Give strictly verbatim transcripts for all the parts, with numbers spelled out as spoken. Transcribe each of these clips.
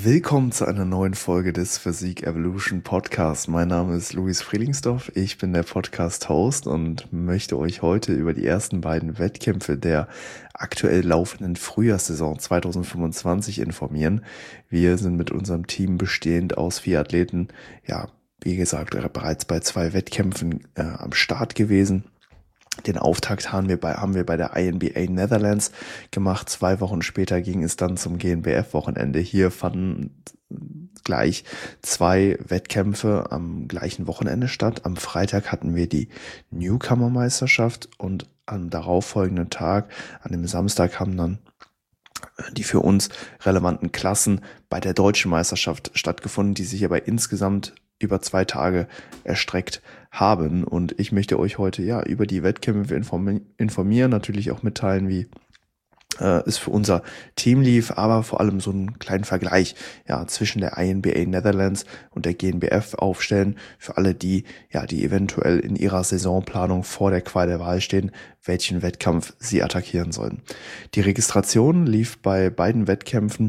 Willkommen zu einer neuen Folge des Physik Evolution Podcasts. Mein Name ist Luis Frielingsdorf, ich bin der Podcast-Host und möchte euch heute über die ersten beiden Wettkämpfe der aktuell laufenden Frühjahrssaison zwanzig fünfundzwanzig informieren. Wir sind mit unserem Team bestehend aus vier Athleten, ja, wie gesagt, bereits bei zwei Wettkämpfen äh, am Start gewesen. Den Auftakt haben wir bei, haben wir bei der I N B A Netherlands gemacht. Zwei Wochen später ging es dann zum G N B F-Wochenende. Hier fanden gleich zwei Wettkämpfe am gleichen Wochenende statt. Am Freitag hatten wir die Newcomer-Meisterschaft und am darauffolgenden Tag, an dem Samstag, haben dann die für uns relevanten Klassen bei der deutschen Meisterschaft stattgefunden, die sich aber insgesamt über zwei Tage erstreckt haben. Und ich möchte euch heute ja über die Wettkämpfe informieren, natürlich auch mitteilen, wie äh, es für unser Team lief, aber vor allem so einen kleinen Vergleich ja zwischen der I N B A Netherlands und der G N B F aufstellen, für alle die, ja, die eventuell in ihrer Saisonplanung vor der Qual der Wahl stehen, welchen Wettkampf sie attackieren sollen. Die Registration lief bei beiden Wettkämpfen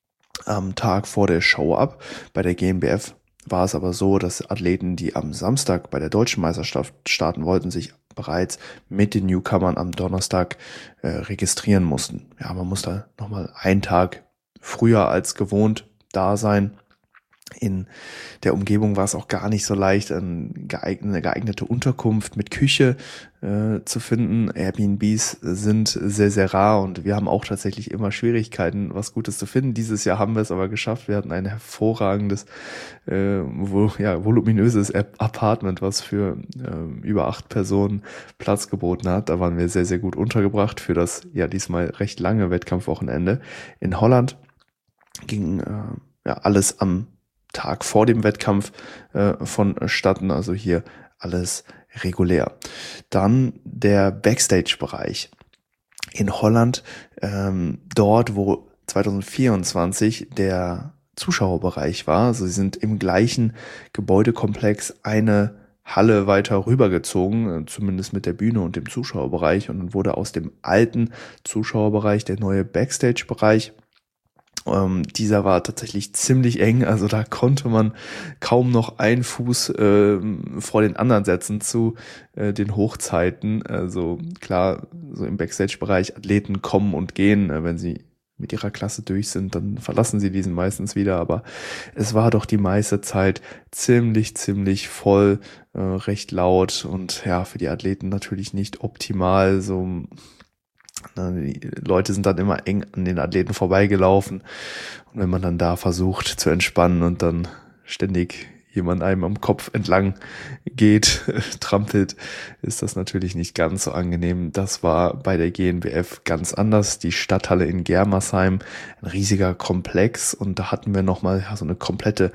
am Tag vor der Show ab. Bei der G N B F war es aber so, dass Athleten, die am Samstag bei der deutschen Meisterschaft starten wollten, sich bereits mit den Newcomern am Donnerstag äh, registrieren mussten. Ja, man muss da nochmal einen Tag früher als gewohnt da sein. In der Umgebung war es auch gar nicht so leicht, eine geeignete Unterkunft mit Küche äh, zu finden. Airbnbs sind sehr, sehr rar und wir haben auch tatsächlich immer Schwierigkeiten, was Gutes zu finden. Dieses Jahr haben wir es aber geschafft. Wir hatten ein hervorragendes, äh, wo, ja, voluminöses Apartment, was für äh, über acht Personen Platz geboten hat. Da waren wir sehr, sehr gut untergebracht für das ja diesmal recht lange Wettkampfwochenende. In Holland ging äh, ja alles am Tag vor dem Wettkampf äh, vonstatten, also hier alles regulär. Dann der Backstage-Bereich in Holland, ähm, dort wo zwanzig vierundzwanzig der Zuschauerbereich war, also sie sind im gleichen Gebäudekomplex eine Halle weiter rübergezogen, zumindest mit der Bühne und dem Zuschauerbereich, und dann wurde aus dem alten Zuschauerbereich der neue Backstage-Bereich. Ähm, dieser war tatsächlich ziemlich eng, also da konnte man kaum noch einen Fuß äh, vor den anderen setzen zu äh, den Hochzeiten. Also klar, so im Backstage-Bereich, Athleten kommen und gehen, äh, wenn sie mit ihrer Klasse durch sind, dann verlassen sie diesen meistens wieder, aber es war doch die meiste Zeit ziemlich, ziemlich voll, äh, recht laut und ja, für die Athleten natürlich nicht optimal, so. Die Leute sind dann immer eng an den Athleten vorbeigelaufen und wenn man dann da versucht zu entspannen und dann ständig jemand einem am Kopf entlang geht, trampelt, ist das natürlich nicht ganz so angenehm. Das war bei der G N B F ganz anders. Die Stadthalle in Germersheim, ein riesiger Komplex, und da hatten wir nochmal so eine komplette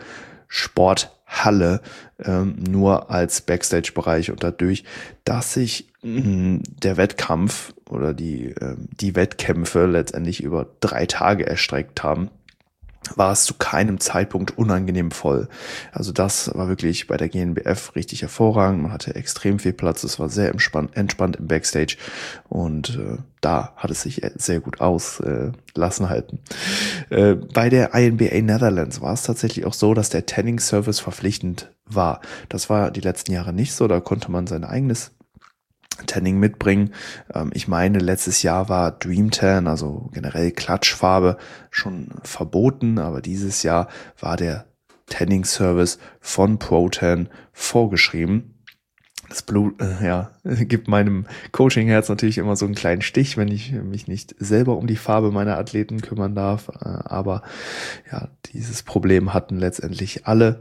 Sporthalle, ähm, nur als Backstage-Bereich, und dadurch, dass sich mh, der Wettkampf oder die, äh, die Wettkämpfe letztendlich über drei Tage erstreckt haben, war es zu keinem Zeitpunkt unangenehm voll. Also das war wirklich bei der G N B F richtig hervorragend. Man hatte extrem viel Platz, es war sehr entspannt, entspannt im Backstage, und äh, da hat es sich sehr gut auslassen äh, halten. Äh, bei der I N B A Netherlands war es tatsächlich auch so, dass der Tanning-Service verpflichtend war. Das war die letzten Jahre nicht so, da konnte man sein eigenes Tanning mitbringen. Ähm, ich meine, letztes Jahr war Dream Tan, also generell Klatschfarbe, schon verboten, aber dieses Jahr war der Tanning-Service von ProTan vorgeschrieben. Das Blut, äh, ja, gibt meinem Coaching-Herz natürlich immer so einen kleinen Stich, wenn ich mich nicht selber um die Farbe meiner Athleten kümmern darf. Äh, aber ja, dieses Problem hatten letztendlich alle.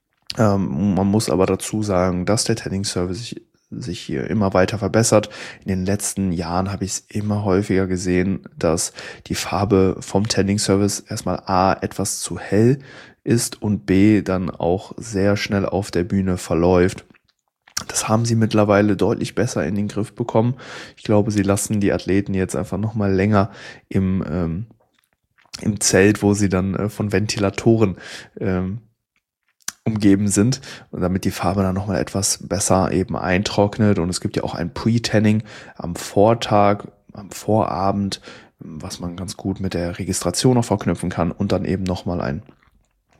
Ähm, man muss aber dazu sagen, dass der Tanning-Service sich sich hier immer weiter verbessert. In den letzten Jahren habe ich es immer häufiger gesehen, dass die Farbe vom Tanning-Service erstmal A, etwas zu hell ist und B, dann auch sehr schnell auf der Bühne verläuft. Das haben sie mittlerweile deutlich besser in den Griff bekommen. Ich glaube, sie lassen die Athleten jetzt einfach nochmal länger im, ähm, im Zelt, wo sie dann äh, von Ventilatoren ähm, umgeben sind, und damit die Farbe dann nochmal etwas besser eben eintrocknet. Und es gibt ja auch ein Pre-Tanning am Vortag, am Vorabend, was man ganz gut mit der Registration noch verknüpfen kann, und dann eben nochmal ein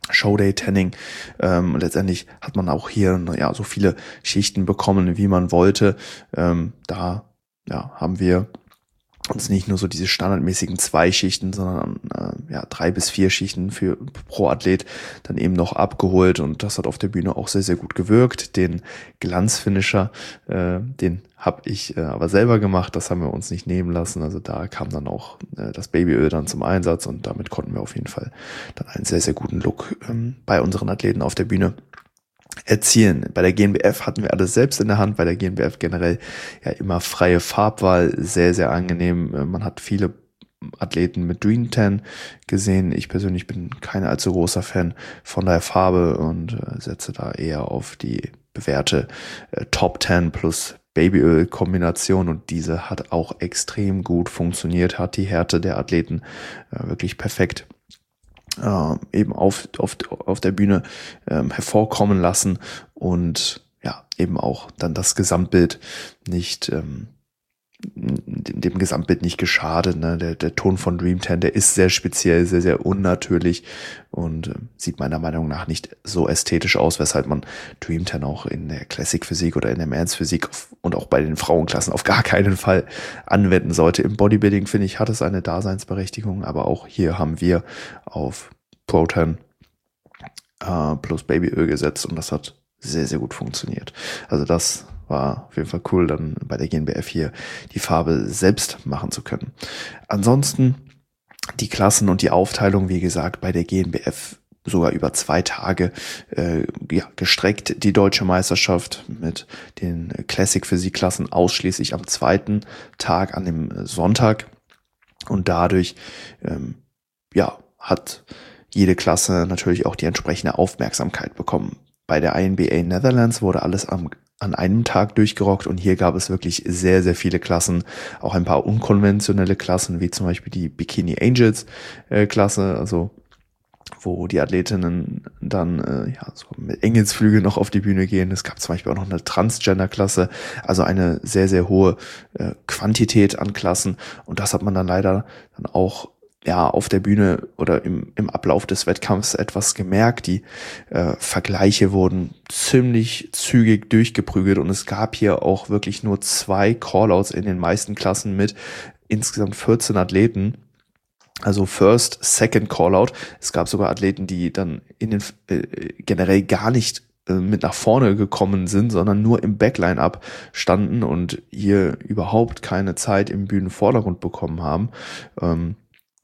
Showday-Tanning. Ähm, letztendlich hat man auch hier ja so viele Schichten bekommen, wie man wollte. Ähm, da ja haben wir uns nicht nur so diese standardmäßigen zwei Schichten, sondern äh, ja drei bis vier Schichten für pro Athlet dann eben noch abgeholt, und das hat auf der Bühne auch sehr, sehr gut gewirkt. Den Glanzfinisher, äh, den habe ich äh, aber selber gemacht, das haben wir uns nicht nehmen lassen. Also da kam dann auch äh, das Babyöl dann zum Einsatz, und damit konnten wir auf jeden Fall dann einen sehr, sehr guten Look ähm, bei unseren Athleten auf der Bühne erzielen. Bei der G N B F hatten wir alles selbst in der Hand, bei der G N B F generell ja immer freie Farbwahl, sehr, sehr angenehm. Man hat viele Athleten mit Dream Tan gesehen. Ich persönlich bin kein allzu großer Fan von der Farbe und äh, setze da eher auf die bewährte äh, Top Tan plus Babyöl-Kombination, und diese hat auch extrem gut funktioniert, hat die Härte der Athleten äh, wirklich perfekt Äh, eben auf, auf, auf der Bühne ähm, hervorkommen lassen, und ja, eben auch dann das Gesamtbild nicht, ähm, dem, dem Gesamtbild nicht geschadet. Ne? Der, der Ton von Dream Tan, der ist sehr speziell, sehr, sehr unnatürlich und äh, sieht meiner Meinung nach nicht so ästhetisch aus, weshalb man Dream Tan auch in der Classic Physik oder in der Men's Physik und auch bei den Frauenklassen auf gar keinen Fall anwenden sollte. Im Bodybuilding, finde ich, hat es eine Daseinsberechtigung, aber auch hier haben wir auf Pro Tan äh, plus Babyöl gesetzt, und das hat sehr, sehr gut funktioniert. Also das war auf jeden Fall cool, dann bei der G N B F hier die Farbe selbst machen zu können. Ansonsten die Klassen und die Aufteilung, wie gesagt, bei der G N B F sogar über zwei Tage äh, ja, gestreckt, die deutsche Meisterschaft mit den Classic Physik Klassen ausschließlich am zweiten Tag, an dem Sonntag, und dadurch ähm, ja hat jede Klasse natürlich auch die entsprechende Aufmerksamkeit bekommen. Bei der I N B A Netherlands wurde alles am, an einem Tag durchgerockt, und hier gab es wirklich sehr, sehr viele Klassen, auch ein paar unkonventionelle Klassen, wie zum Beispiel die Bikini Angels äh, Klasse, also wo die Athletinnen dann äh, ja so mit Engelsflügel noch auf die Bühne gehen. Es gab zum Beispiel auch noch eine Transgender-Klasse, also eine sehr, sehr hohe äh, Quantität an Klassen, und das hat man dann leider dann auch ja auf der Bühne oder im, im Ablauf des Wettkampfs etwas gemerkt. Die äh, Vergleiche wurden ziemlich zügig durchgeprügelt, und es gab hier auch wirklich nur zwei Callouts in den meisten Klassen mit insgesamt vierzehn Athleten. Also First, Second Callout. Es gab sogar Athleten, die dann in den äh, generell gar nicht äh, mit nach vorne gekommen sind, sondern nur im Backline-Up standen und hier überhaupt keine Zeit im Bühnenvordergrund bekommen haben. Ähm,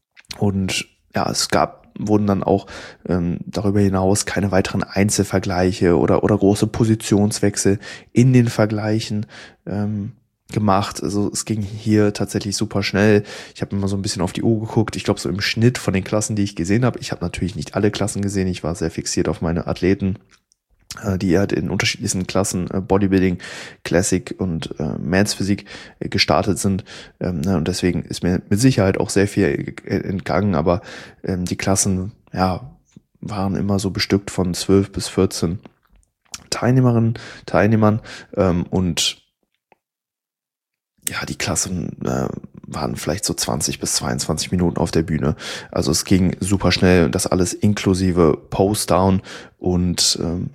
Und ja, es gab, wurden dann auch ähm, darüber hinaus keine weiteren Einzelvergleiche oder oder große Positionswechsel in den Vergleichen ähm, gemacht. Also es ging hier tatsächlich super schnell. Ich habe immer so ein bisschen auf die Uhr geguckt. Ich glaube, so im Schnitt von den Klassen, die ich gesehen habe, ich habe natürlich nicht alle Klassen gesehen. Ich war sehr fixiert auf meine Athleten, die halt in unterschiedlichsten Klassen äh, Bodybuilding, Classic und äh, Men's Physik äh, gestartet sind. Ähm, ne, und deswegen ist mir mit Sicherheit auch sehr viel äh, entgangen, aber ähm, die Klassen ja waren immer so bestückt von zwölf bis vierzehn Teilnehmerinnen, Teilnehmern ähm, und ja, die Klassen äh, waren vielleicht so zwanzig bis zweiundzwanzig Minuten auf der Bühne. Also es ging super schnell, und das alles inklusive Post-Down und ähm,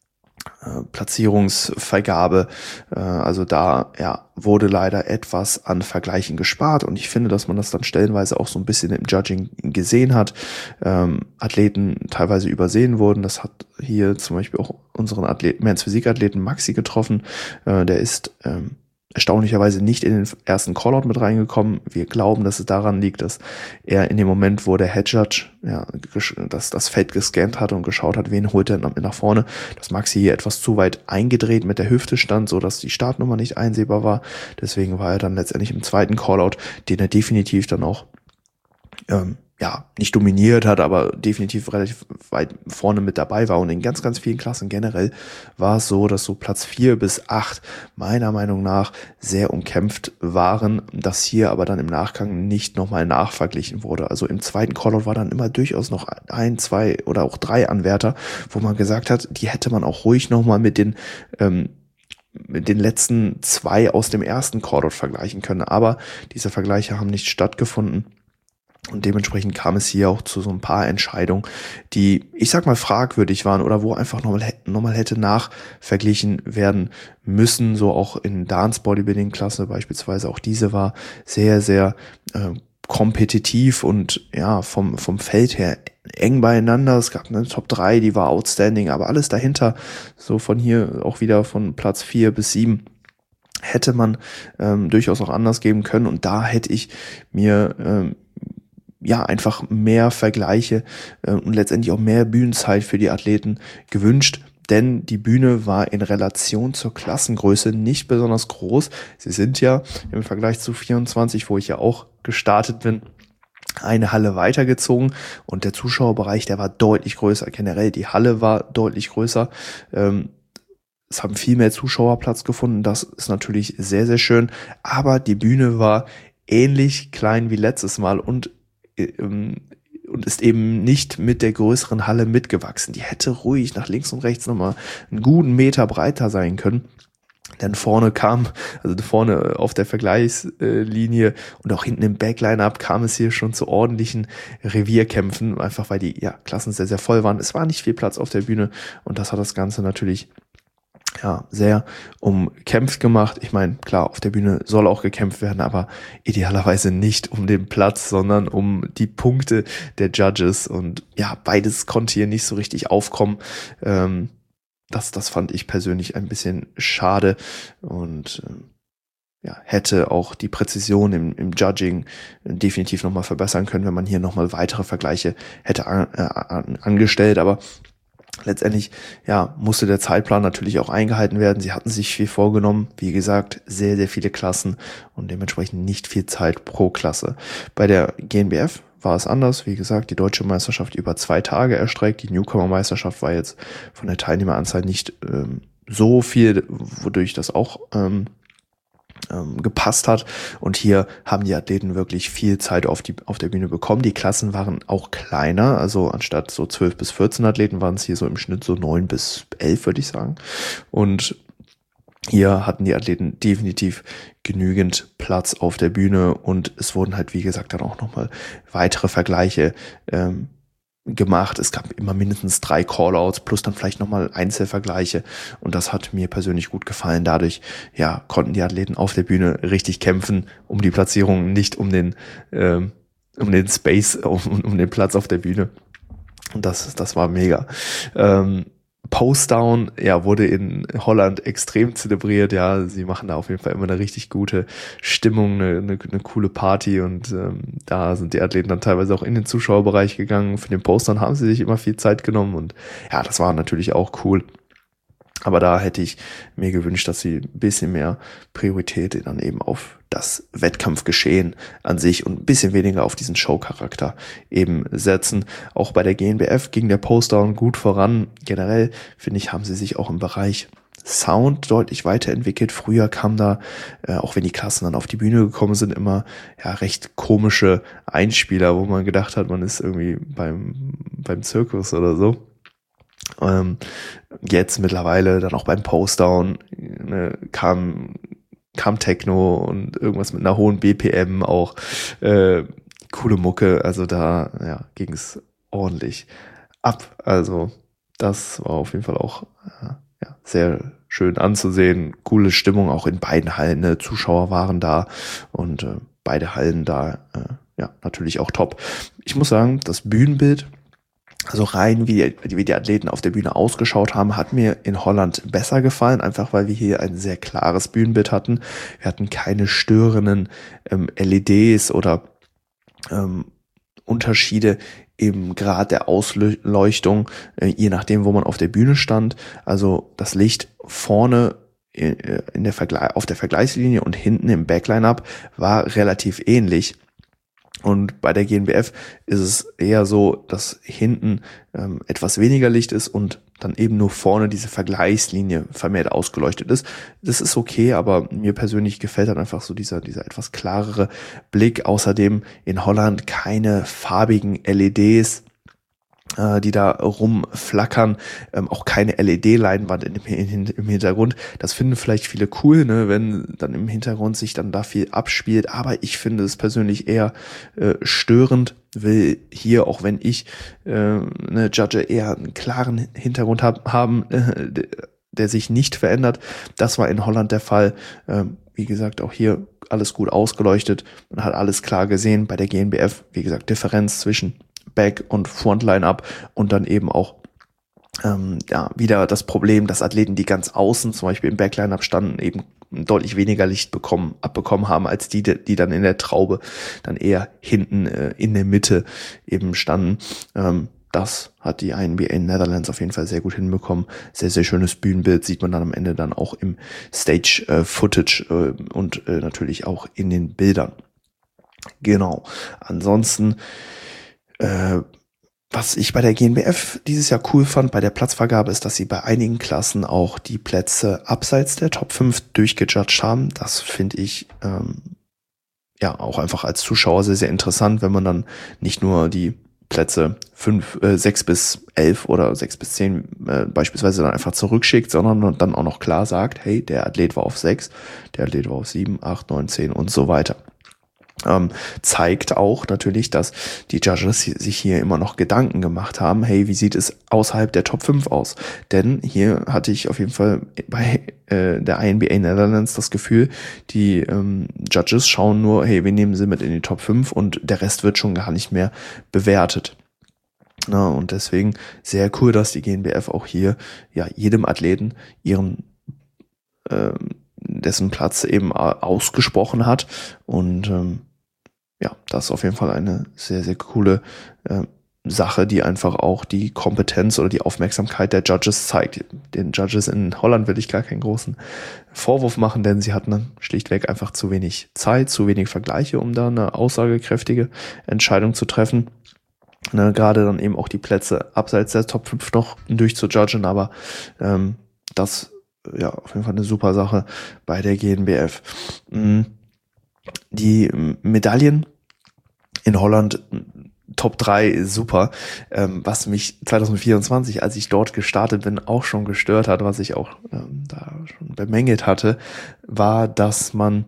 Platzierungsvergabe, also da ja wurde leider etwas an Vergleichen gespart, und ich finde, dass man das dann stellenweise auch so ein bisschen im Judging gesehen hat. Ähm, Athleten teilweise übersehen wurden. Das hat hier zum Beispiel auch unseren Athleten, Men's Physik-Athleten Maxi getroffen. Äh, der ist ähm, erstaunlicherweise nicht in den ersten Callout mit reingekommen. Wir glauben, dass es daran liegt, dass er in dem Moment, wo der Head Judge ja, das, das Feld gescannt hat und geschaut hat, wen holt er nach vorne, dass Maxi hier etwas zu weit eingedreht mit der Hüfte stand, so dass die Startnummer nicht einsehbar war. Deswegen war er dann letztendlich im zweiten Callout, den er definitiv dann auch ähm, ja, nicht dominiert hat, aber definitiv relativ weit vorne mit dabei war. Und in ganz, ganz vielen Klassen generell war es so, dass so Platz vier bis acht meiner Meinung nach sehr umkämpft waren, dass hier aber dann im Nachgang nicht nochmal nachverglichen wurde. Also im zweiten Callout war dann immer durchaus noch ein, zwei oder auch drei Anwärter, wo man gesagt hat, die hätte man auch ruhig nochmal mit den ähm, mit den letzten zwei aus dem ersten Callout vergleichen können. Aber diese Vergleiche haben nicht stattgefunden. Und dementsprechend kam es hier auch zu so ein paar Entscheidungen, die, ich sag mal, fragwürdig waren oder wo einfach nochmal, nochmal hätte nachverglichen werden müssen. So auch in Dance Bodybuilding Klasse beispielsweise. Auch diese war sehr, sehr äh, kompetitiv und ja, vom, vom Feld her eng beieinander. Es gab eine Top drei, die war outstanding, aber alles dahinter, so von hier auch wieder von Platz vier bis sieben, hätte man ähm, durchaus auch anders geben können. Und da hätte ich mir ähm, ja, einfach mehr Vergleiche äh, und letztendlich auch mehr Bühnenzeit für die Athleten gewünscht, denn die Bühne war in Relation zur Klassengröße nicht besonders groß. Sie sind ja im Vergleich zu vierundzwanzig, wo ich ja auch gestartet bin, eine Halle weitergezogen und der Zuschauerbereich, der war deutlich größer. Generell die Halle war deutlich größer. Ähm, es haben viel mehr Zuschauer Platz gefunden. Das ist natürlich sehr, sehr schön. Aber die Bühne war ähnlich klein wie letztes Mal und und ist eben nicht mit der größeren Halle mitgewachsen. Die hätte ruhig nach links und rechts nochmal einen guten Meter breiter sein können. Denn vorne kam, also vorne auf der Vergleichslinie und auch hinten im Backline-Up kam es hier schon zu ordentlichen Revierkämpfen, einfach weil die ja, Klassen sehr, sehr voll waren. Es war nicht viel Platz auf der Bühne und das hat das Ganze natürlich ja, sehr umkämpft gemacht. Ich meine, klar, auf der Bühne soll auch gekämpft werden, aber idealerweise nicht um den Platz, sondern um die Punkte der Judges. Und ja, beides konnte hier nicht so richtig aufkommen. Ähm, das, das fand ich persönlich ein bisschen schade und ähm, ja, hätte auch die Präzision im, im Judging definitiv nochmal verbessern können, wenn man hier nochmal weitere Vergleiche hätte an, äh, an, angestellt. Aber letztendlich, ja, musste der Zeitplan natürlich auch eingehalten werden. Sie hatten sich viel vorgenommen. Wie gesagt, sehr, sehr viele Klassen und dementsprechend nicht viel Zeit pro Klasse. Bei der G N B F war es anders. Wie gesagt, die deutsche Meisterschaft über zwei Tage erstreckt. Die Newcomer-Meisterschaft war jetzt von der Teilnehmeranzahl nicht ähm, so viel, wodurch das auch ähm, ähm, gepasst hat. Und hier haben die Athleten wirklich viel Zeit auf die auf der Bühne bekommen. Die Klassen waren auch kleiner, also anstatt so zwölf bis vierzehn Athleten waren es hier so im Schnitt so neun bis elf, würde ich sagen. Und hier hatten die Athleten definitiv genügend Platz auf der Bühne und es wurden halt, wie gesagt, dann auch nochmal weitere Vergleiche ähm, gemacht. Es gab immer mindestens drei Callouts plus dann vielleicht nochmal Einzelvergleiche und das hat mir persönlich gut gefallen. Dadurch, ja, konnten die Athleten auf der Bühne richtig kämpfen um die Platzierung, nicht um den ähm, um den Space, um, um den Platz auf der Bühne. Und das, das war mega. Ähm, Postdown, ja, wurde in Holland extrem zelebriert, ja, sie machen da auf jeden Fall immer eine richtig gute Stimmung, eine, eine, eine coole Party und ähm, da sind die Athleten dann teilweise auch in den Zuschauerbereich gegangen. Für den Postdown haben sie sich immer viel Zeit genommen und ja, das war natürlich auch cool. Aber da hätte ich mir gewünscht, dass sie ein bisschen mehr Priorität dann eben auf das Wettkampfgeschehen an sich und ein bisschen weniger auf diesen Showcharakter eben setzen. Auch bei der G N B F ging der Postdown gut voran. Generell, finde ich, haben sie sich auch im Bereich Sound deutlich weiterentwickelt. Früher kam da, äh, auch wenn die Klassen dann auf die Bühne gekommen sind, immer ja recht komische Einspieler, wo man gedacht hat, man ist irgendwie beim, beim Zirkus oder so. Ähm, jetzt mittlerweile dann auch beim Postdown ne, kam kam Techno und irgendwas mit einer hohen B P M auch äh, coole Mucke, also da ja ging es ordentlich ab, also das war auf jeden Fall auch äh, ja, sehr schön anzusehen, coole Stimmung auch in beiden Hallen, ne? Zuschauer waren da und äh, beide Hallen da äh, ja natürlich auch top. Ich muss sagen, das Bühnenbild, also rein, wie die, wie die Athleten auf der Bühne ausgeschaut haben, hat mir in Holland besser gefallen, einfach weil wir hier ein sehr klares Bühnenbild hatten. Wir hatten keine störenden ähm, L E Ds oder ähm, Unterschiede im Grad der Ausleuchtung, äh, je nachdem, wo man auf der Bühne stand. Also das Licht vorne in, in der Vergle- auf der Vergleichslinie und hinten im Backline-Up war relativ ähnlich. Und bei der G N B F ist es eher so, dass hinten ähm, etwas weniger Licht ist und dann eben nur vorne diese Vergleichslinie vermehrt ausgeleuchtet ist. Das ist okay, aber mir persönlich gefällt dann einfach so dieser dieser etwas klarere Blick. Außerdem in Holland keine farbigen L E Ds. die da rumflackern, ähm, auch keine L E D-Leinwand in dem, in, im Hintergrund. Das finden vielleicht viele cool, ne, wenn dann im Hintergrund sich dann da viel abspielt, aber ich finde es persönlich eher äh, störend, will hier, auch wenn ich äh, eine Judge eher einen klaren Hintergrund hab, haben, äh, der, der sich nicht verändert. Das war in Holland der Fall. Ähm, wie gesagt, auch hier alles gut ausgeleuchtet. Man hat alles klar gesehen. Bei der G N B F, wie gesagt, Differenz zwischen Back- und Frontline-Up und dann eben auch ähm, ja wieder das Problem, dass Athleten, die ganz außen zum Beispiel im Backline-Up standen, eben deutlich weniger Licht bekommen, abbekommen haben, als die, die dann in der Traube dann eher hinten äh, in der Mitte eben standen. Ähm, das hat die I N B A Netherlands auf jeden Fall sehr gut hinbekommen. Sehr, sehr schönes Bühnenbild, sieht man dann am Ende dann auch im Stage-Footage äh, und äh, natürlich auch in den Bildern. Genau. Ansonsten Äh, was ich bei der G N B F dieses Jahr cool fand bei der Platzvergabe ist, dass sie bei einigen Klassen auch die Plätze abseits der Top fünf durchgejudged haben. Das finde ich ähm, ja auch einfach als Zuschauer sehr, sehr interessant, wenn man dann nicht nur die Plätze fünf, äh, sechs bis elf oder sechs bis zehn äh, beispielsweise dann einfach zurückschickt, sondern dann auch noch klar sagt, hey, der Athlet war auf sechs, der Athlet war auf sieben, acht, neun, zehn und so weiter. Ähm, zeigt auch natürlich, dass die Judges sich hier immer noch Gedanken gemacht haben, hey, wie sieht es außerhalb der Top fünf aus? Denn hier hatte ich auf jeden Fall bei äh, der I N B A Netherlands das Gefühl, die ähm, Judges schauen nur, hey, wir nehmen sie mit in die Top fünf und der Rest wird schon gar nicht mehr bewertet. Na, und deswegen sehr cool, dass die G N B F auch hier ja jedem Athleten ihren ähm, dessen Platz eben ausgesprochen hat und ähm, ja, das ist auf jeden Fall eine sehr, sehr coole äh, Sache, die einfach auch die Kompetenz oder die Aufmerksamkeit der Judges zeigt. Den Judges in Holland will ich gar keinen großen Vorwurf machen, denn sie hatten schlichtweg einfach zu wenig Zeit, zu wenig Vergleiche, um da eine aussagekräftige Entscheidung zu treffen. Ne, gerade dann eben auch die Plätze abseits der Top fünf noch durchzujudgen, aber ähm, das ja auf jeden Fall eine super Sache bei der G N B F. Die Medaillen in Holland Top drei super, ähm, was mich zwanzig vierundzwanzig, als ich dort gestartet bin, auch schon gestört hat, was ich auch ähm, da schon bemängelt hatte, war, dass man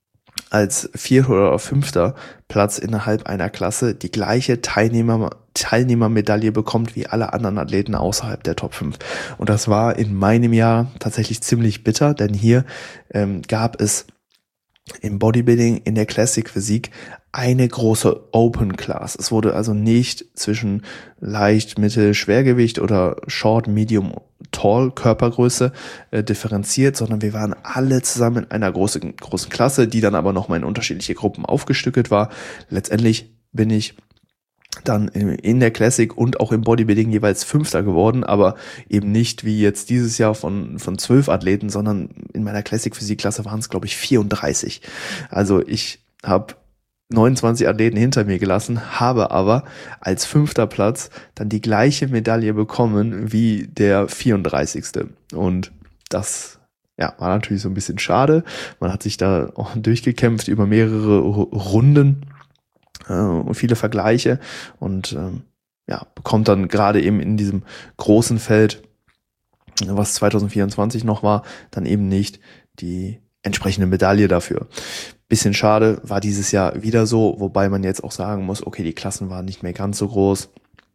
als vierter oder fünfter Platz innerhalb einer Klasse die gleiche Teilnehmer, Teilnehmermedaille bekommt wie alle anderen Athleten außerhalb der Top fünf. Und das war in meinem Jahr tatsächlich ziemlich bitter, denn hier ähm, gab es im Bodybuilding in der Classic Physik eine große Open Class. Es wurde also nicht zwischen leicht, mittel, Schwergewicht oder Short, Medium, Tall Körpergröße äh, differenziert, sondern wir waren alle zusammen in einer großen, großen Klasse, die dann aber nochmal in unterschiedliche Gruppen aufgestückelt war. Letztendlich bin ich dann in der Classic und auch im Bodybuilding jeweils Fünfter geworden, aber eben nicht wie jetzt dieses Jahr von von zwölf Athleten, sondern in meiner Classic-Physik-Klasse waren es, glaube ich, vierunddreißig. Also ich habe neunundzwanzig Athleten hinter mir gelassen, habe aber als fünfter Platz dann die gleiche Medaille bekommen wie der vierunddreißigste. Und das ja, war natürlich so ein bisschen schade. Man hat sich da auch durchgekämpft über mehrere Runden und viele Vergleiche und ähm, ja, bekommt dann gerade eben in diesem großen Feld, was zwanzig vierundzwanzig noch war, dann eben nicht die entsprechende Medaille dafür. Bisschen schade, war dieses Jahr wieder so, wobei man jetzt auch sagen muss, okay, die Klassen waren nicht mehr ganz so groß.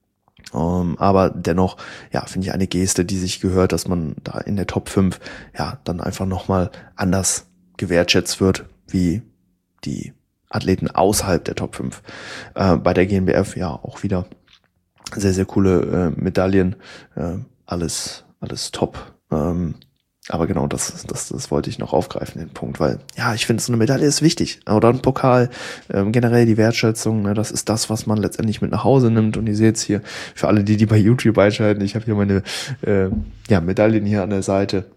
Um, aber dennoch, ja, finde ich eine Geste, die sich gehört, dass man da in der Top fünf ja dann einfach nochmal anders gewertschätzt wird, wie die Athleten außerhalb der Top fünf. Äh, bei der G N B F ja auch wieder sehr, sehr coole äh, Medaillen. Äh, alles, alles top. Ähm, aber genau, das, das, das wollte ich noch aufgreifen, den Punkt, weil ja, ich finde, so eine Medaille ist wichtig. Oder ein Pokal, ähm, generell die Wertschätzung, ne, das ist das, was man letztendlich mit nach Hause nimmt. Und ihr seht es hier, für alle, die, die bei YouTube einschalten, ich habe hier meine äh, ja, Medaillen hier an der Seite.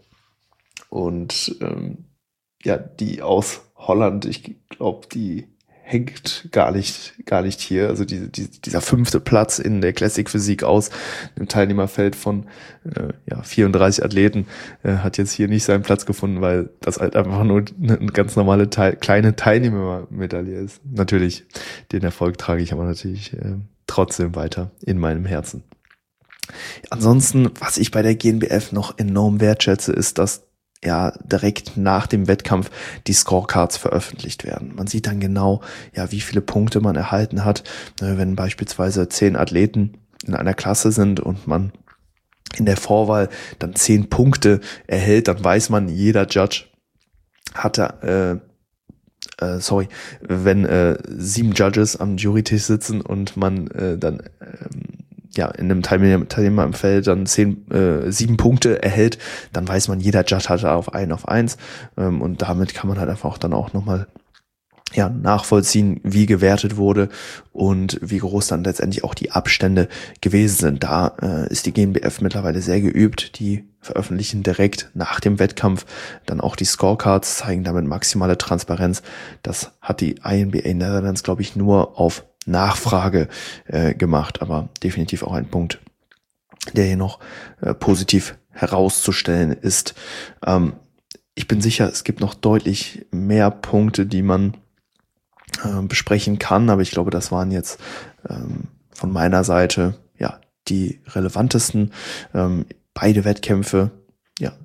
Und ähm, ja, die aus Holland, ich glaube, die hängt gar nicht, gar nicht hier. Also die, die, dieser fünfte Platz in der Classic Physik aus dem Teilnehmerfeld von äh, ja, vierunddreißig Athleten äh, hat jetzt hier nicht seinen Platz gefunden, weil das halt einfach nur eine ganz normale Teil, kleine Teilnehmermedaille ist. Natürlich, den Erfolg trage ich aber natürlich äh, trotzdem weiter in meinem Herzen. Ansonsten, was ich bei der G N B F noch enorm wertschätze, ist, dass ja direkt nach dem Wettkampf die Scorecards veröffentlicht werden. Man sieht dann genau, ja, wie viele Punkte man erhalten hat. Wenn beispielsweise zehn Athleten in einer Klasse sind und man in der Vorwahl dann zehn Punkte erhält, dann weiß man, jeder Judge hatte, äh, äh, sorry, wenn äh, sieben Judges am Jurytisch sitzen und man äh, dann ähm, ja in einem Teilnehmer, Teilnehmer im Feld dann zehn, äh, sieben Punkte erhält, dann weiß man, jeder Judge hatte auf ein auf eins ähm, und damit kann man halt einfach auch dann auch nochmal ja, nachvollziehen, wie gewertet wurde und wie groß dann letztendlich auch die Abstände gewesen sind. Da äh, ist die G N B F mittlerweile sehr geübt. Die veröffentlichen direkt nach dem Wettkampf dann auch die Scorecards, zeigen damit maximale Transparenz. Das hat die I N B A Netherlands, glaube ich, nur auf Nachfrage äh, gemacht, aber definitiv auch ein Punkt, der hier noch äh, positiv herauszustellen ist. Ähm, ich bin sicher, es gibt noch deutlich mehr Punkte, die man besprechen kann, aber ich glaube, das waren jetzt ähm, von meiner Seite ja die relevantesten. Ähm, beide Wettkämpfe ja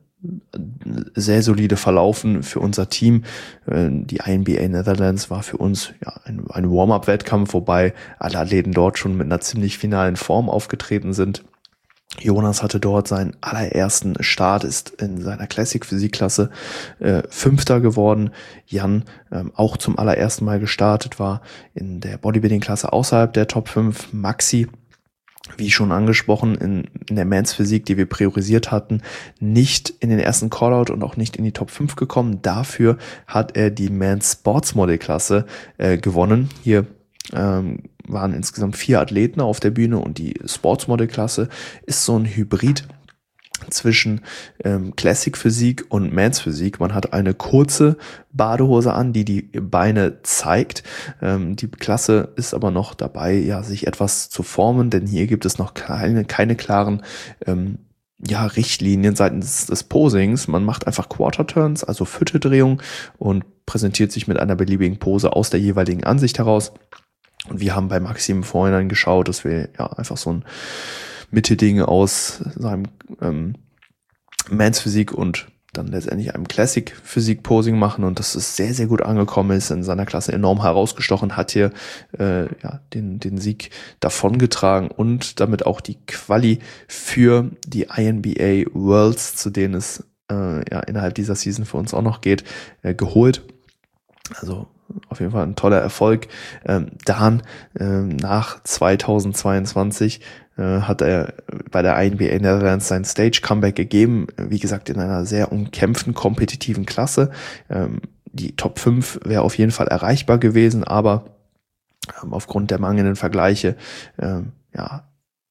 sehr solide verlaufen für unser Team. Äh, die I N B A Netherlands war für uns ja ein, ein Warm-up-Wettkampf, wobei alle Athleten dort schon mit einer ziemlich finalen Form aufgetreten sind. Jonas hatte dort seinen allerersten Start, ist in seiner Classic-Physik-Klasse äh, Fünfter geworden. Jan ähm, auch zum allerersten Mal gestartet, war in der Bodybuilding-Klasse außerhalb der Top fünf. Maxi, wie schon angesprochen, in, in der Men's Physik, die wir priorisiert hatten, nicht in den ersten Callout und auch nicht in die Top fünf gekommen. Dafür hat er die Men's Sportsmodel-Klasse äh, gewonnen. Hier ähm, waren insgesamt vier Athleten auf der Bühne und die Sportsmodel-Klasse ist so ein Hybrid zwischen ähm, Classic-Physik und Men's Physik. Man hat eine kurze Badehose an, die die Beine zeigt. Ähm, die Klasse ist aber noch dabei, ja, sich etwas zu formen, denn hier gibt es noch keine, keine klaren ähm, ja, Richtlinien seitens des Posings. Man macht einfach Quarter-Turns, also Vierteldrehung, und präsentiert sich mit einer beliebigen Pose aus der jeweiligen Ansicht heraus. Und wir haben bei Maxim vorhin geschaut, dass wir ja einfach so ein Mitte-Ding aus seinem ähm, Men's Physik und dann letztendlich einem Classic Physik Posing machen, und das ist sehr, sehr gut angekommen, ist in seiner Klasse enorm herausgestochen, hat hier äh, ja, den, den Sieg davongetragen und damit auch die Quali für die I N B A Worlds, zu denen es äh, ja innerhalb dieser Season für uns auch noch geht, äh, geholt. Also auf jeden Fall ein toller Erfolg. Ähm, Dan, ähm, nach zweitausendzweiundzwanzig äh, hat er bei der I N B A Netherlands sein Stage-Comeback gegeben. Wie gesagt, in einer sehr umkämpften, kompetitiven Klasse. Ähm, die Top fünf wäre auf jeden Fall erreichbar gewesen, aber ähm, aufgrund der mangelnden Vergleiche, ähm, ja,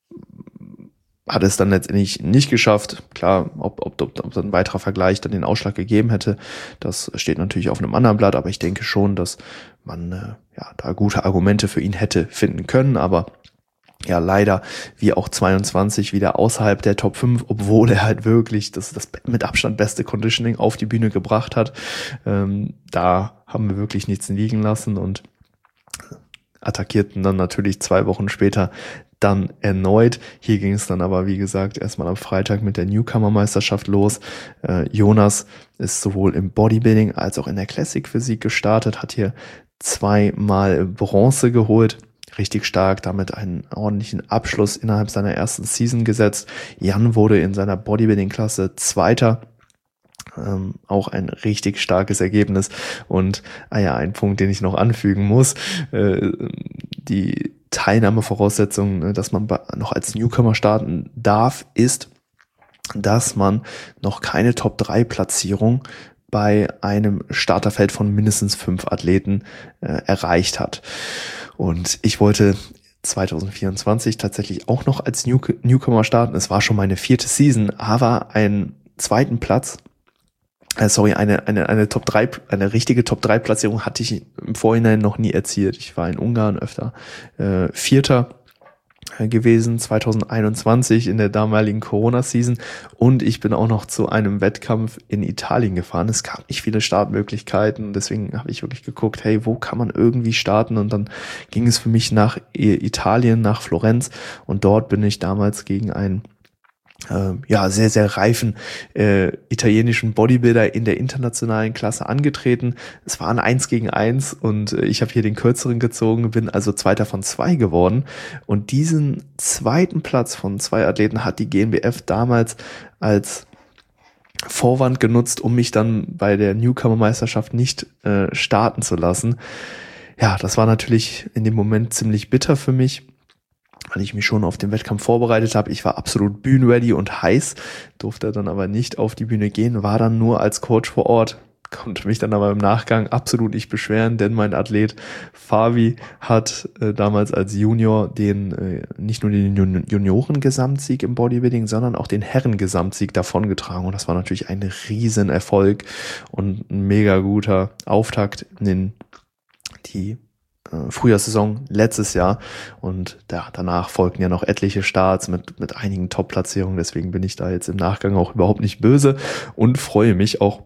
hat es dann letztendlich nicht geschafft. Klar, ob, ob, ob, ob ein weiterer Vergleich dann den Ausschlag gegeben hätte, das steht natürlich auf einem anderen Blatt, aber ich denke schon, dass man äh, ja da gute Argumente für ihn hätte finden können, aber ja, leider wie auch zweiundzwanzig wieder außerhalb der Top fünf, obwohl er halt wirklich das, das mit Abstand beste Conditioning auf die Bühne gebracht hat. Ähm, da haben wir wirklich nichts liegen lassen und attackierten dann natürlich zwei Wochen später dann erneut. Hier ging es dann aber, wie gesagt, erstmal am Freitag mit der Newcomer-Meisterschaft los. Äh, Jonas ist sowohl im Bodybuilding als auch in der Classic-Physik gestartet, hat hier zweimal Bronze geholt. Richtig stark, damit einen ordentlichen Abschluss innerhalb seiner ersten Season gesetzt. Jan wurde in seiner Bodybuilding-Klasse Zweiter. Ähm, auch ein richtig starkes Ergebnis. Und ah ja, ein Punkt, den ich noch anfügen muss, äh, die Teilnahmevoraussetzung, dass man noch als Newcomer starten darf, ist, dass man noch keine Top drei Platzierung bei einem Starterfeld von mindestens fünf Athleten äh, erreicht hat. Und ich wollte zwanzig vierundzwanzig tatsächlich auch noch als New- Newcomer starten. Es war schon meine vierte Season, aber einen zweiten Platz, äh, sorry, eine eine eine Top drei, eine richtige Top drei Platzierung hatte ich im Vorhinein noch nie erzielt. Ich war in Ungarn öfter äh, Vierter gewesen, zwanzig einundzwanzig in der damaligen Corona-Season, und ich bin auch noch zu einem Wettkampf in Italien gefahren. Es gab nicht viele Startmöglichkeiten, deswegen habe ich wirklich geguckt, hey, wo kann man irgendwie starten, und dann ging es für mich nach Italien, nach Florenz, und dort bin ich damals gegen einen äh, ja, sehr, sehr reifen äh, italienischen Bodybuilder in der internationalen Klasse angetreten. Es war ein Eins gegen Eins, und äh, ich habe hier den kürzeren gezogen, bin also Zweiter von zwei geworden. Und diesen zweiten Platz von zwei Athleten hat die G N B F damals als Vorwand genutzt, um mich dann bei der Newcomer-Meisterschaft nicht äh, starten zu lassen. Ja, das war natürlich in dem Moment ziemlich bitter für mich, weil ich mich schon auf den Wettkampf vorbereitet habe. Ich war absolut bühnenready und heiß, durfte dann aber nicht auf die Bühne gehen, war dann nur als Coach vor Ort, konnte mich dann aber im Nachgang absolut nicht beschweren, denn mein Athlet Fabi hat äh, damals als Junior den äh, nicht nur den Jun- Junioren-Gesamtsieg im Bodybuilding, sondern auch den Herren-Gesamtsieg davongetragen, und das war natürlich ein Riesenerfolg und ein mega guter Auftakt in den, die Frühjahrssaison letztes Jahr, und ja, danach folgten ja noch etliche Starts mit mit einigen Top-Platzierungen, deswegen bin ich da jetzt im Nachgang auch überhaupt nicht böse und freue mich auch,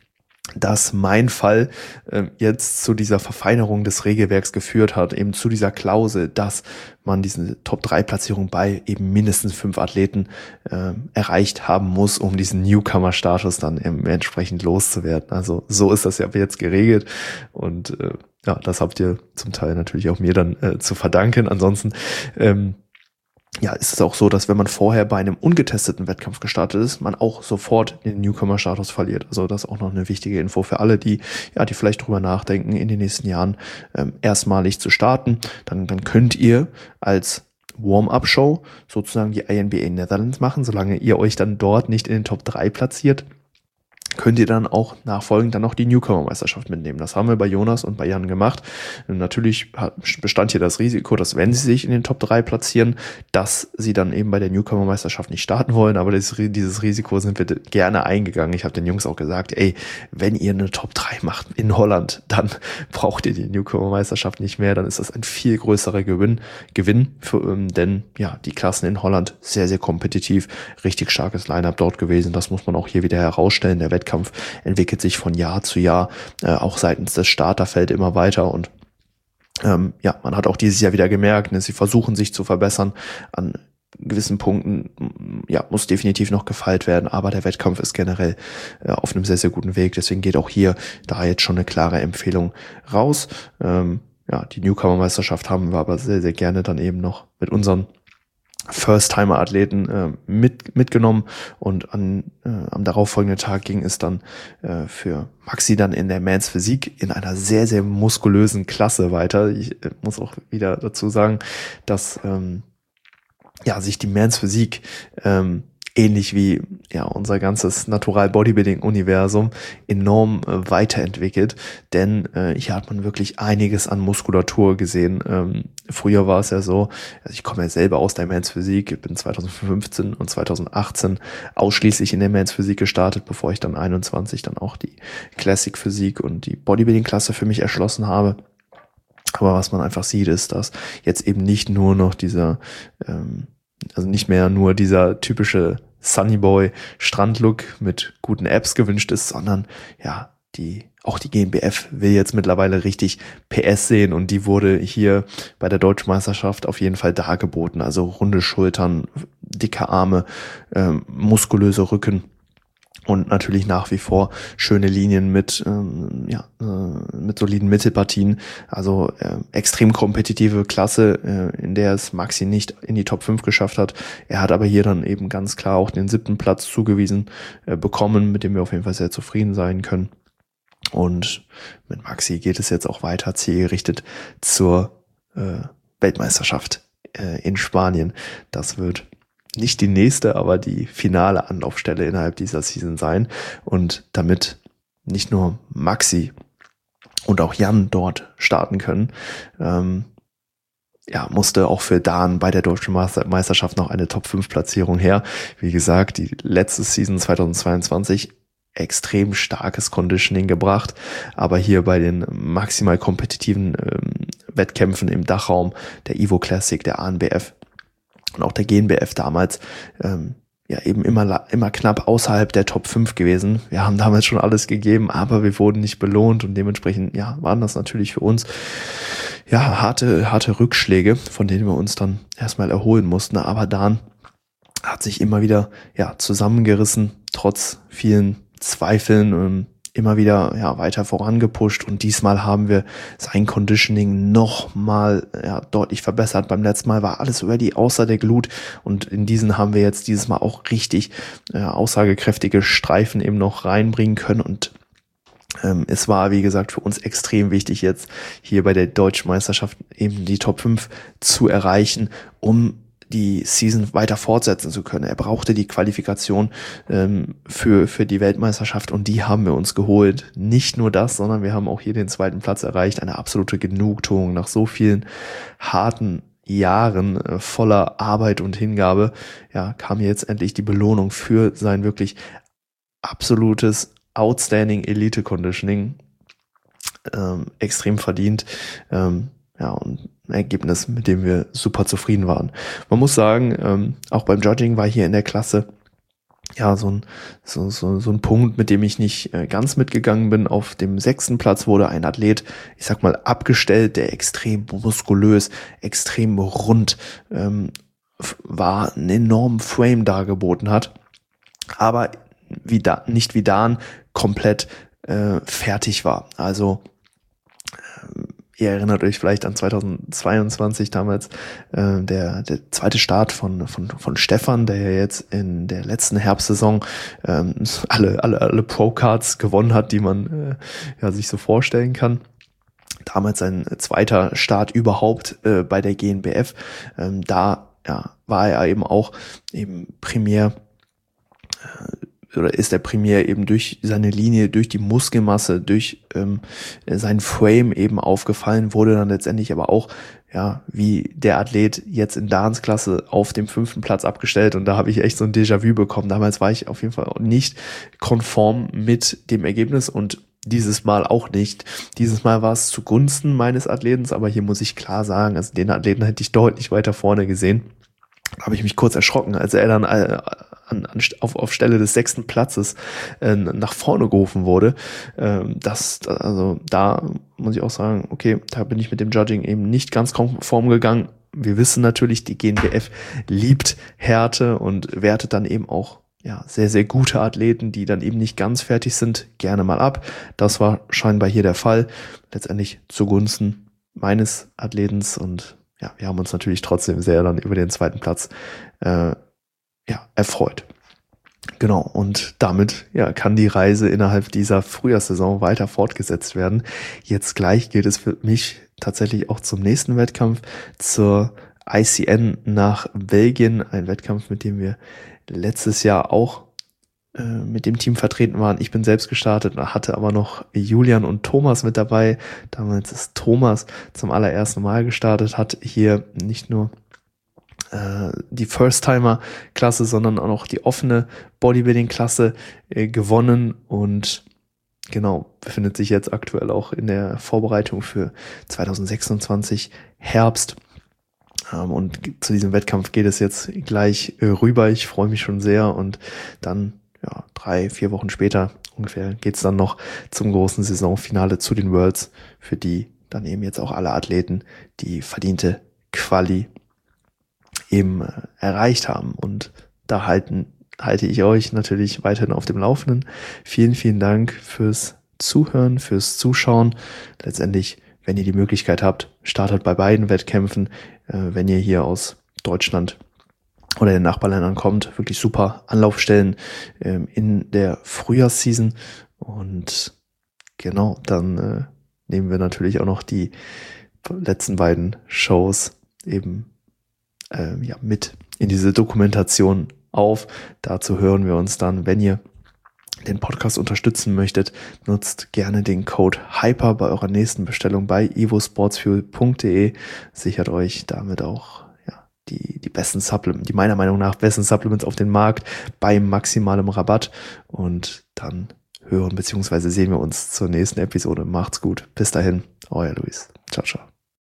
dass mein Fall äh, jetzt zu dieser Verfeinerung des Regelwerks geführt hat, eben zu dieser Klausel, dass man diese Top drei Platzierung bei eben mindestens fünf Athleten äh, erreicht haben muss, um diesen Newcomer-Status dann eben entsprechend loszuwerden. Also so ist das ja jetzt geregelt, und äh, ja, das habt ihr zum Teil natürlich auch mir dann äh, zu verdanken. Ansonsten ähm, ja, ist es auch so, dass wenn man vorher bei einem ungetesteten Wettkampf gestartet ist, man auch sofort den Newcomer-Status verliert. Also das ist auch noch eine wichtige Info für alle, die ja, die vielleicht drüber nachdenken, in den nächsten Jahren ähm, erstmalig zu starten. Dann, dann könnt ihr als Warm-up-Show sozusagen die I N B A Netherlands machen, solange ihr euch dann dort nicht in den Top drei platziert, könnt ihr dann auch nachfolgend dann noch die Newcomer-Meisterschaft mitnehmen. Das haben wir bei Jonas und bei Jan gemacht. Natürlich bestand hier das Risiko, dass wenn sie sich in den Top drei platzieren, dass sie dann eben bei der Newcomer-Meisterschaft nicht starten wollen, aber das, dieses Risiko sind wir gerne eingegangen. Ich habe den Jungs auch gesagt, ey, wenn ihr eine Top drei macht in Holland, dann braucht ihr die Newcomer-Meisterschaft nicht mehr, dann ist das ein viel größerer Gewinn, Gewinn für, ähm, denn ja, die Klassen in Holland sehr, sehr kompetitiv, richtig starkes Line-Up dort gewesen, das muss man auch hier wieder herausstellen. Der Wettkampf entwickelt sich von Jahr zu Jahr, äh, auch seitens des Starterfeld immer weiter, und ähm, ja, man hat auch dieses Jahr wieder gemerkt, ne, sie versuchen sich zu verbessern an gewissen Punkten, ja, muss definitiv noch gefeilt werden, aber der Wettkampf ist generell äh, auf einem sehr, sehr guten Weg, deswegen geht auch hier da jetzt schon eine klare Empfehlung raus. Ähm, ja, die Newcomer-Meisterschaft haben wir aber sehr, sehr gerne dann eben noch mit unseren First-Timer-Athleten äh, mit, mitgenommen, und an, äh, am darauffolgenden Tag ging es dann äh, für Maxi dann in der Men's Physik in einer sehr, sehr muskulösen Klasse weiter. Ich äh, muss auch wieder dazu sagen, dass ähm, ja sich die Men's Physik ähm, ähnlich wie ja unser ganzes Natural Bodybuilding Universum enorm äh, weiterentwickelt, denn äh, hier hat man wirklich einiges an Muskulatur gesehen. Ähm, früher war es ja so, also ich komme ja selber aus der Men's Physik, ich bin zwanzig fünfzehn und zwanzig achtzehn ausschließlich in der Men's Physik gestartet, bevor ich dann einundzwanzig dann auch die Classic Physik und die Bodybuilding Klasse für mich erschlossen habe. Aber was man einfach sieht, ist, dass jetzt eben nicht nur noch dieser ähm, also nicht mehr nur dieser typische Sunnyboy Strandlook mit guten Abs gewünscht ist, sondern ja, die auch die G N B F will jetzt mittlerweile richtig P S sehen, und die wurde hier bei der Deutschen Meisterschaft auf jeden Fall dargeboten. Also runde Schultern, dicke Arme, ähm, muskulöse Rücken. Und natürlich nach wie vor schöne Linien mit ähm, ja äh, mit soliden Mittelpartien. Also äh, extrem kompetitive Klasse, äh, in der es Maxi nicht in die Top fünf geschafft hat. Er hat aber hier dann eben ganz klar auch den siebten Platz zugewiesen äh, bekommen, mit dem wir auf jeden Fall sehr zufrieden sein können. Und mit Maxi geht es jetzt auch weiter zielgerichtet zur äh, Weltmeisterschaft äh, in Spanien. Das wird nicht die nächste, aber die finale Anlaufstelle innerhalb dieser Season sein. Und damit nicht nur Maxi und auch Jan dort starten können, ähm, ja, musste auch für Dan bei der Deutschen Meisterschaft noch eine Top fünf Platzierung her. Wie gesagt, die letzte Season zweitausendzweiundzwanzig extrem starkes Conditioning gebracht, aber hier bei den maximal kompetitiven ähm, Wettkämpfen im Dachraum, der Evo Classic, der A N B F, und auch der G N B F damals ähm, ja eben immer immer knapp außerhalb der Top fünf gewesen. Wir haben damals schon alles gegeben, aber wir wurden nicht belohnt und dementsprechend ja waren das natürlich für uns ja harte harte Rückschläge, von denen wir uns dann erstmal erholen mussten. Aber Dan hat sich immer wieder ja zusammengerissen, trotz vielen Zweifeln und immer wieder ja weiter vorangepusht, und diesmal haben wir sein Conditioning noch mal ja, deutlich verbessert. Beim letzten Mal war alles über die außer der Glut, und in diesen haben wir jetzt dieses Mal auch richtig äh, aussagekräftige Streifen eben noch reinbringen können, und ähm, es war, wie gesagt, für uns extrem wichtig, jetzt hier bei der Deutschen Meisterschaft eben die Top fünf zu erreichen, um die Season weiter fortsetzen zu können. Er brauchte die Qualifikation ähm, für für die Weltmeisterschaft, und die haben wir uns geholt. Nicht nur das, sondern wir haben auch hier den zweiten Platz erreicht. Eine absolute Genugtuung nach so vielen harten Jahren äh, voller Arbeit und Hingabe. Ja, kam hier jetzt endlich die Belohnung für sein wirklich absolutes Outstanding Elite Conditioning. Ähm, extrem verdient. Ähm, ja, und ein Ergebnis, mit dem wir super zufrieden waren. Man muss sagen, ähm, auch beim Judging war hier in der Klasse ja so ein, so, so, so ein Punkt, mit dem ich nicht äh, ganz mitgegangen bin. Auf dem sechsten Platz wurde ein Athlet, ich sag mal, abgestellt, der extrem muskulös, extrem rund ähm, war, einen enormen Frame dargeboten hat, aber wie da, nicht wie Dan komplett äh, fertig war. Also ihr erinnert euch vielleicht an zweitausendzweiundzwanzig damals, äh, der der zweite Start von von von Stefan, der ja jetzt in der letzten Herbstsaison ähm, alle alle alle Pro-Cards gewonnen hat, die man äh, ja sich so vorstellen kann. Damals sein zweiter Start überhaupt äh, bei der G N B F. Ähm, da ja war er eben auch eben primär äh, oder ist er primär eben durch seine Linie, durch die Muskelmasse, durch ähm, seinen Frame eben aufgefallen, wurde dann letztendlich aber auch, ja, wie der Athlet jetzt in Dans Klasse auf dem fünften Platz abgestellt, und da habe ich echt so ein Déjà-vu bekommen. Damals war ich auf jeden Fall nicht konform mit dem Ergebnis, und dieses Mal auch nicht. Dieses Mal war es zugunsten meines Athleten, aber hier muss ich klar sagen, also den Athleten hätte ich deutlich weiter vorne gesehen. Da habe ich mich kurz erschrocken, als er dann äh, an, an, auf, auf Stelle des sechsten Platzes äh, nach vorne gerufen wurde. Ähm, das, also da muss ich auch sagen, okay, da bin ich mit dem Judging eben nicht ganz konform gegangen. Wir wissen natürlich, die G N B F liebt Härte und wertet dann eben auch ja sehr, sehr gute Athleten, die dann eben nicht ganz fertig sind, gerne mal ab. Das war scheinbar hier der Fall. Letztendlich zugunsten meines Athletens, und ja, wir haben uns natürlich trotzdem sehr dann über den zweiten Platz äh, ja, erfreut. Genau, und damit ja kann die Reise innerhalb dieser Frühjahrssaison weiter fortgesetzt werden. Jetzt gleich geht es für mich tatsächlich auch zum nächsten Wettkampf, zur I C N nach Belgien, ein Wettkampf, mit dem wir letztes Jahr auch äh, mit dem Team vertreten waren. Ich bin selbst gestartet, hatte aber noch Julian und Thomas mit dabei. Damals ist Thomas zum allerersten Mal gestartet, hat hier nicht nur äh, die First-Timer-Klasse, sondern auch noch die offene Bodybuilding-Klasse äh, gewonnen, und genau, befindet sich jetzt aktuell auch in der Vorbereitung für zweitausendsechsundzwanzig Herbst. Um, und zu diesem Wettkampf geht es jetzt gleich äh, rüber. Ich freue mich schon sehr, und dann ja drei, vier Wochen später ungefähr geht's dann noch zum großen Saisonfinale zu den Worlds, für die dann eben jetzt auch alle Athleten die verdiente Quali eben äh, erreicht haben. Und da halten halte ich euch natürlich weiterhin auf dem Laufenden. Vielen, vielen Dank fürs Zuhören, fürs Zuschauen. Letztendlich, wenn ihr die Möglichkeit habt, startet bei beiden Wettkämpfen. Äh, wenn ihr hier aus Deutschland oder den Nachbarländern kommt, wirklich super Anlaufstellen ähm, in der Frühjahrsseason. Und genau, dann äh, nehmen wir natürlich auch noch die letzten beiden Shows eben äh, ja, mit in diese Dokumentation auf. Dazu hören wir uns dann, wenn ihr den Podcast unterstützen möchtet, nutzt gerne den Code HYPER bei eurer nächsten Bestellung bei evosportsfuel punkt de. Sichert euch damit auch ja, die, die besten Supplements, die meiner Meinung nach besten Supplements auf den Markt bei maximalem Rabatt. Und dann hören bzw. sehen wir uns zur nächsten Episode. Macht's gut. Bis dahin, euer Luis. Ciao, ciao.